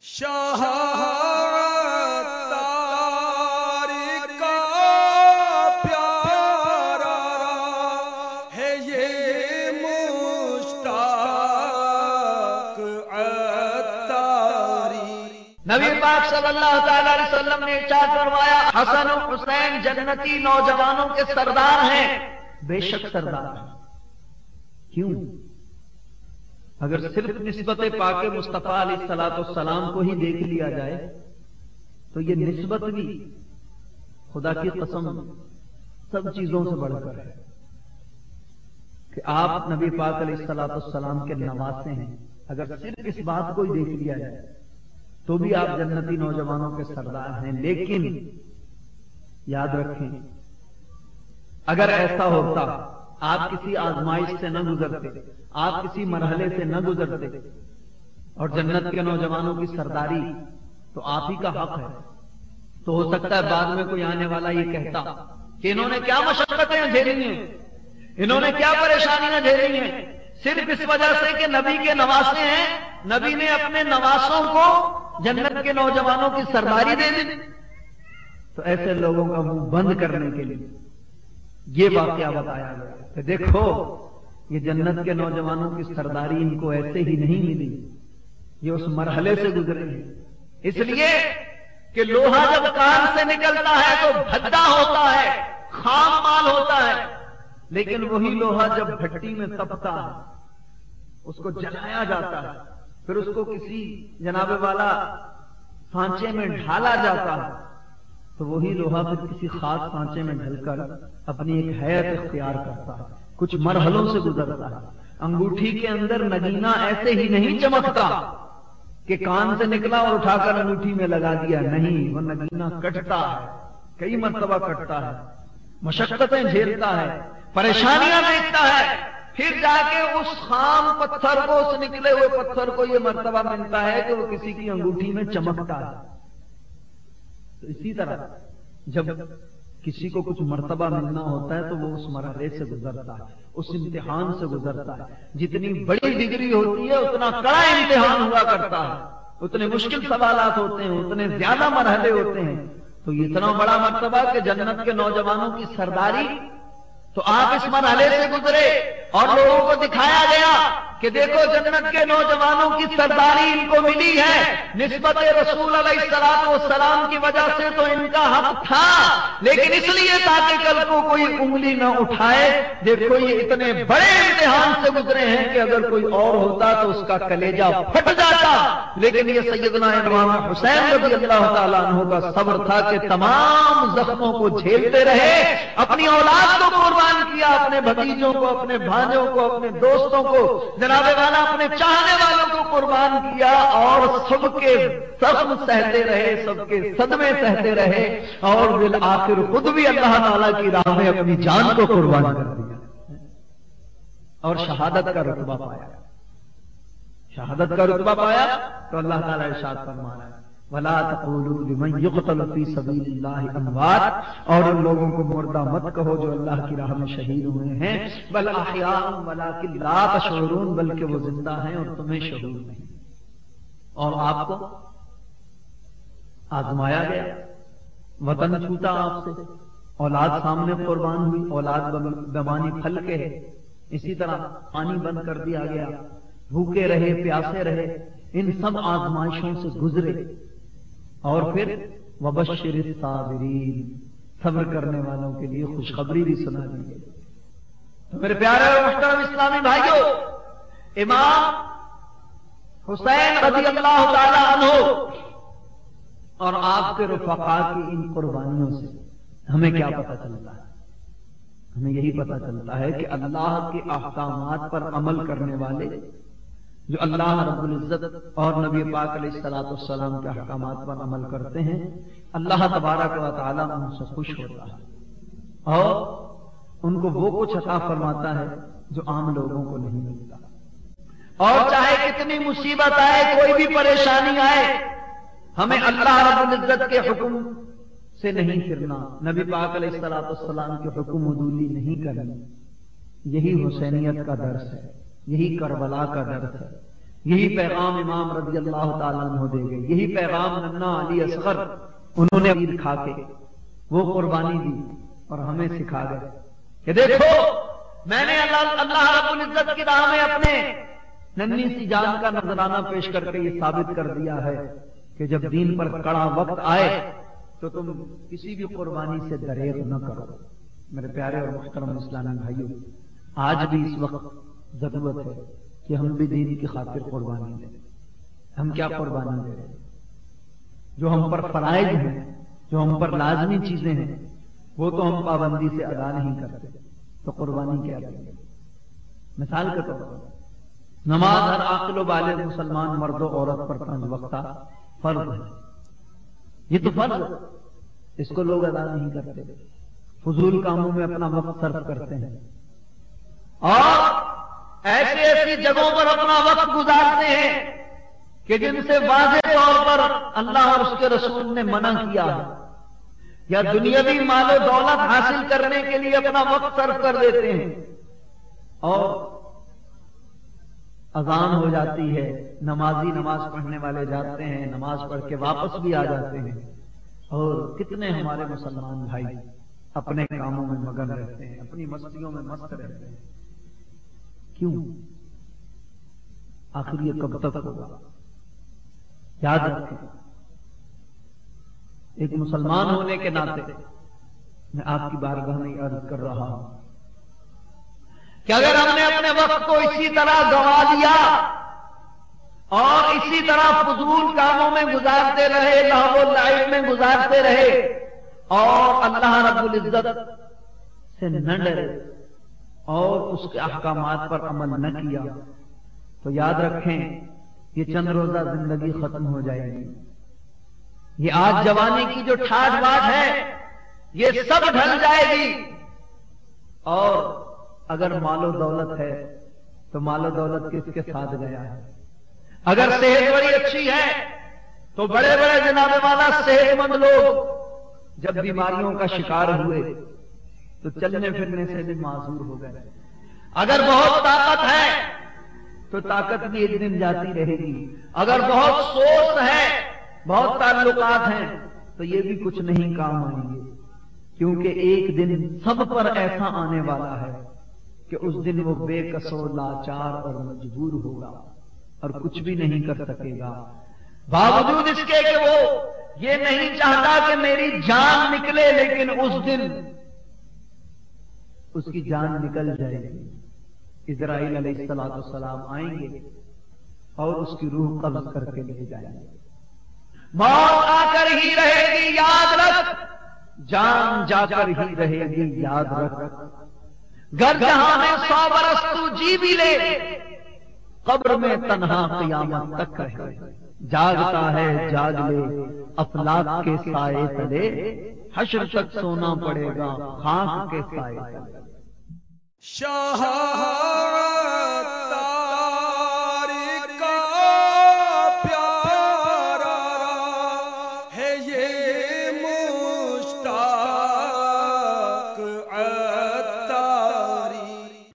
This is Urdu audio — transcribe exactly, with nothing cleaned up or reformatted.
شاہ عطار کا پیارا ہے یہ مشتاق عطاری۔ نبی پاک صلی اللہ تعالی علیہ وسلم نے ارشاد فرمایا حسن و حسین جنتی نوجوانوں کے سردار ہیں۔ بے شک سردار ہیں۔ کیوں؟ اگر صرف نسبت پاک مصطفیٰ علیہ الصلوۃ والسلام کو ہی دیکھ لیا جائے تو یہ نسبت بھی خدا کی قسم سب چیزوں سے بڑھ کر ہے کہ آپ نبی پاک علیہ الصلوۃ والسلام کے نواسے ہیں۔ اگر صرف اس بات کو ہی دیکھ لیا جائے تو بھی آپ جنتی نوجوانوں کے سردار ہیں۔ لیکن یاد رکھیں اگر ایسا ہوتا آپ کسی آزمائش سے نہ گزرتے، آپ کسی مرحلے سے نہ گزرتے اور جنت کے نوجوانوں کی سرداری تو آپ ہی کا حق ہے، تو ہو سکتا ہے بعد میں کوئی آنے والا یہ کہتا کہ انہوں نے کیا مشقتیں جھیلی ہیں، انہوں نے کیا پریشانیاں جھیلی ہیں، صرف اس وجہ سے کہ نبی کے نواسے ہیں، نبی نے اپنے نواسوں کو جنت کے نوجوانوں کی سرداری دے دی۔ تو ایسے لوگوں کا منہ بند کرنے کے لیے یہ واقعہ بتایا گیا کہ دیکھو یہ جنت کے نوجوانوں کی سرداری ان کو ایسے ہی نہیں ملی، یہ اس مرحلے سے گزرے ہیں۔ اس لیے کہ لوہا جب کان سے نکلتا ہے تو بھدا ہوتا ہے، خام مال ہوتا ہے، لیکن وہی لوہا جب بھٹی میں تپتا ہے، اس کو جلایا جاتا ہے، پھر اس کو کسی جناب والا سانچے میں ڈھالا جاتا ہے، تو وہی لوہا پھر کسی خاص سانچے میں ڈھل کر اپنی ایک حیت اختیار کرتا ہے، کچھ مرحلوں سے گزرتا ہے۔ انگوٹھی کے اندر نگینہ ایسے ہی نہیں چمکتا کہ کان سے نکلا اور اٹھا کر انگوٹھی میں لگا دیا، نہیں، وہ نگینہ کٹتا ہے، کئی مرتبہ کٹتا ہے، مشقتیں جھیلتا ہے، پریشانیاں دیکھتا ہے، پھر جا کے اس خام پتھر کو، اس نکلے ہوئے پتھر کو یہ مرتبہ ملتا ہے کہ وہ کسی کی انگوٹھی میں چمکتا ہے۔ تو اسی طرح جب کسی کو کچھ مرتبہ ملنا ہوتا ہے تو وہ اس مرحلے سے گزرتا ہے، اس امتحان سے گزرتا ہے۔ جتنی بڑی ڈگری ہوتی ہے اتنا کڑا امتحان ہوا کرتا ہے، اتنے مشکل سوالات ہوتے ہیں، اتنے زیادہ مرحلے ہوتے ہیں۔ تو یہ اتنا بڑا مرتبہ کہ جنت کے نوجوانوں کی سرداری، تو آپ اس مرحلے سے گزرے اور لوگوں کو دکھایا گیا کہ دیکھو جنت کے نوجوانوں کی سرداری ان کو ملی ہے، نسبت رسول علیہ الصلوۃ والسلام کی وجہ سے تو ان کا حق تھا، لیکن اس لیے تاکہ کل کو کوئی انگلی نہ اٹھائے، دیکھو یہ اتنے بڑے امتحان سے گزرے ہیں کہ اگر کوئی اور ہوتا تو اس کا کلیجہ پھٹ جاتا، لیکن یہ سیدنا امام حسین رضی اللہ تعالیٰ عنہ کا صبر تھا کہ تمام زخموں کو جھیلتے رہے، اپنی اولاد کو قربان کیا، اپنے بھتیجوں کو، اپنے بھانجوں کو، اپنے دوستوں کو، جناب والا اپنے چاہنے والوں کو قربان کیا، اور سب کے زخم سہتے رہے، سب کے صدمے سہتے رہے، اور بالآخر خود بھی اللہ تعالیٰ کی راہ میں اپنی جان کو قربان کر دیا اور شہادت کا رتبہ پایا۔ شہادت کا رتبہ پایا تو اللہ تعالیٰ ارشاد فرما رہا ہے وَلَا تَقُولُوا لِمَنْ يُقْتَلُ فِي سَبِيلِ اللَّهِ أَمْوَاتٌ، اور ان لوگوں کو مردہ مت کہو جو اللہ کی راہ میں شہید ہوئے ہیں، بل احیاء ولیکن لا تشعرون، بلکہ وہ زندہ ہیں اور تمہیں شعور نہیں۔ اور آپ کو آزمایا گیا، وطن چھوٹا آپ سے، اولاد سامنے قربان ہوئی، اولاد بمانی پھل کے ہے، اسی طرح پانی بند کر دیا گیا، بھوکے رہے، پیاسے رہے، ان سب آزمائشوں سے گزرے، اور پھر وبشر الصابرین، صبر کرنے والوں کے لیے خوشخبری بھی سنا دی گئی۔ تو میرے پیارے اور محترم اسلامی بھائیوں، امام حسین رضی اللہ تعالی عنہ اور آپ کے رفقا کی ان قربانیوں سے ہمیں کیا پتہ چلتا ہے؟ ہمیں یہی پتہ چلتا ہے کہ اللہ کے احکامات پر عمل کرنے والے، جو اللہ رب العزت اور نبی پاک علیہ الصلوۃ والسلام کے احکامات پر عمل کرتے ہیں، اللہ تبارک و تعالیٰ ان سے خوش ہوتا ہے اور ان کو وہ کچھ عطا فرماتا ہے جو عام لوگوں کو نہیں ملتا۔ اور چاہے کتنی مصیبت آئے، کوئی بھی پریشانی آئے، ہمیں اللہ رب العزت کے حکم سے نہیں پھرنا، نبی پاک علیہ الصلوۃ والسلام کے حکم عدولی نہیں کرنی۔ یہی حسینیت کا درس ہے، یہی کربلا کا درس ہے، یہی پیغام امام رضی اللہ تعالیٰ عنہ دے گئے، یہی پیغام ننا علی اصغر انہوں نے عید کھا کے وہ قربانی دی اور ہمیں سکھا گئے کہ دیکھو میں نے اللہ اللہ رب العزت کی راہ میں اپنے ننھی سی جان کا نذرانہ پیش کر کے یہ ثابت کر دیا ہے کہ جب دین پر کڑا وقت آئے تو تم کسی بھی قربانی سے دریغ نہ کرو۔ میرے پیارے اور محترم اسلامی بھائیوں، آج بھی اس وقت ضرورت ہے کہ ہم بھی دین کی خاطر قربانی دیں۔ ہم کیا قربانی دے رہے ہیں؟ جو ہم پر فرائض ہیں، جو ہم پر لازمی چیزیں ہیں، وہ تو ہم پابندی سے ادا نہیں کرتے، تو قربانی کیا دیں گے؟ مثال کے طور پر نماز ہر عاقل و بالغ مسلمان مرد و عورت پر پنج وقتہ فرض ہے، یہ تو فرض ہے، اس کو لوگ ادا نہیں کرتے، فضول کاموں میں اپنا وقت صرف کرتے ہیں اور ایسی ایسی جگہوں پر اپنا وقت گزارتے ہیں کہ جن سے واضح طور پر اللہ اور اس کے رسول نے منع کیا ہے، یا دنیاوی مال و دولت حاصل کرنے کے لیے اپنا وقت صرف کر دیتے ہیں، اور اذان ہو جاتی ہے، نمازی نماز پڑھنے والے جاتے ہیں، نماز پڑھ کے واپس بھی آ جاتے ہیں، اور کتنے ہمارے مسلمان بھائی اپنے کاموں میں مگن رہتے ہیں، اپنی مستیوں میں مست رہتے ہیں۔ کیوں؟ آخر یہ کب تک ہوگا؟ یاد رکھیں، ایک مسلمان ہونے کے ناطے میں آپ کی بارگاہ میں عرض کر رہا ہوں کہ اگر ہم نے اپنے وقت کو اسی طرح گوا دیا اور اسی طرح فضول کاموں میں گزارتے رہے، لہو و لعب میں گزارتے رہے اور اللہ رب العزت سے نہ ڈرے اور اس کے احکامات پر عمل نہ کیا، تو یاد رکھیں یہ چند روزہ زندگی ختم ہو جائے گی، یہ آج جوانی کی جو ٹھاٹ باٹ ہے یہ سب ڈھل جائے گی، اور اگر مال و دولت ہے تو مال و دولت کس کے ساتھ گیا ہے؟ اگر صحت بڑی اچھی ہے تو بڑے بڑے جناب والا صحت مند لوگ جب بیماریوں کا شکار ہوئے تو چلنے پھرنے سے بھی معذور ہو گئے۔ اگر بہت طاقت ہے تو طاقت بھی ایک دن جاتی رہے گی، اگر بہت سورس ہے، بہت تعلقات ہیں، تو یہ بھی کچھ نہیں کام آئیں گے، کیونکہ ایک دن سب پر ایسا آنے والا ہے کہ اس دن وہ بے کس و لاچار اور مجبور ہوگا اور کچھ بھی نہیں کر سکے گا، باوجود اس کے کہ وہ یہ نہیں چاہتا کہ میری جان نکلے، لیکن اس دن اس کی جان نکل جائے گی۔ اسرائیل علیہ السلام آئیں گے اور اس کی روح قبض کر کے لے جائیں گے۔ موت آ کر ہی رہے گی، یاد رکھ، جان جا کر ہی رہے گی، یاد رکھ، گر جہاں میں سو برس تو جی بھی لے، قبر میں تنہا قیامت تک رہے، جاگتا ہے جاگ لے افلاک کے سائے تلے، حشر تک سونا پڑے گا خاک کے سائے تلے۔ شہادت